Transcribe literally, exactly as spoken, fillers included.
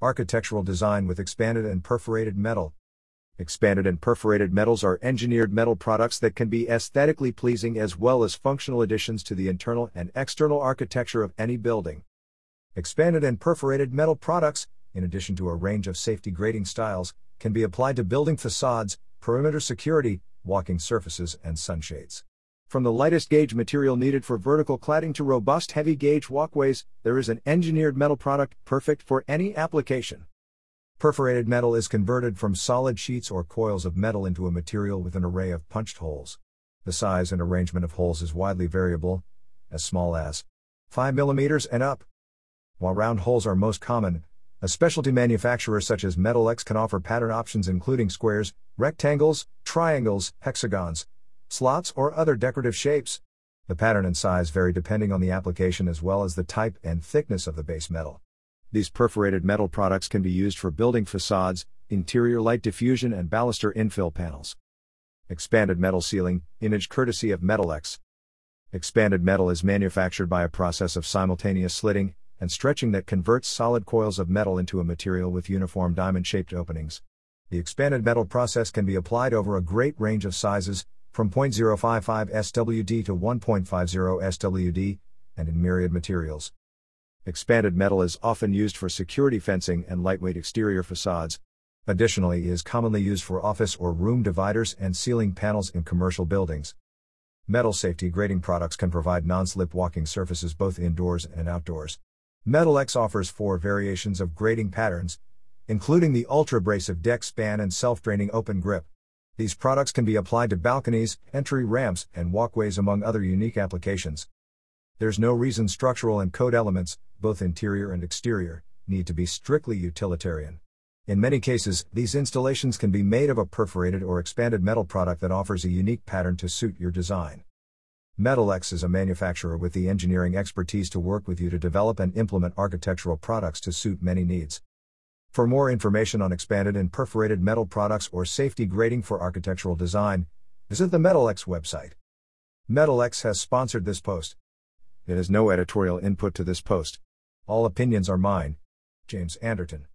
Architectural design with expanded and perforated metal. Expanded and perforated metals are engineered metal products that can be aesthetically pleasing as well as functional additions to the internal and external architecture of any building. Expanded and perforated metal products, in addition to a range of safety grading styles, can be applied to building facades, perimeter security, walking surfaces, and sunshades. From the lightest gauge material needed for vertical cladding to robust heavy gauge walkways, there is an engineered metal product perfect for any application. Perforated metal is converted from solid sheets or coils of metal into a material with an array of punched holes. The size and arrangement of holes is widely variable, as small as five millimeters and up. While round holes are most common, a specialty manufacturer such as Metalex can offer pattern options including squares, rectangles, triangles, hexagons, slots, or other decorative shapes. The pattern and size vary depending on the application as well as the type and thickness of the base metal. These perforated metal products can be used for building facades, interior light diffusion, and baluster infill panels. Expanded metal ceiling, image courtesy of Metalex. Expanded metal is manufactured by a process of simultaneous slitting and stretching that converts solid coils of metal into a material with uniform diamond-shaped openings. The expanded metal process can be applied over a great range of sizes, from zero point zero five five S W D to one point five zero S W D, and in myriad materials. Expanded metal is often used for security fencing and lightweight exterior facades. Additionally, it is commonly used for office or room dividers and ceiling panels in commercial buildings. Metal safety grading products can provide non-slip walking surfaces both indoors and outdoors. Metalex offers four variations of grading patterns, including the ultra-abrasive deck span and self-draining open grip. These products can be applied to balconies, entry ramps, and walkways among other unique applications. There's no reason structural and code elements, both interior and exterior, need to be strictly utilitarian. In many cases, these installations can be made of a perforated or expanded metal product that offers a unique pattern to suit your design. Metalex is a manufacturer with the engineering expertise to work with you to develop and implement architectural products to suit many needs. For more information on expanded and perforated metal products or safety grading for architectural design, visit the Metalex website. Metalex has sponsored this post. It has no editorial input to this post. All opinions are mine, James Anderton.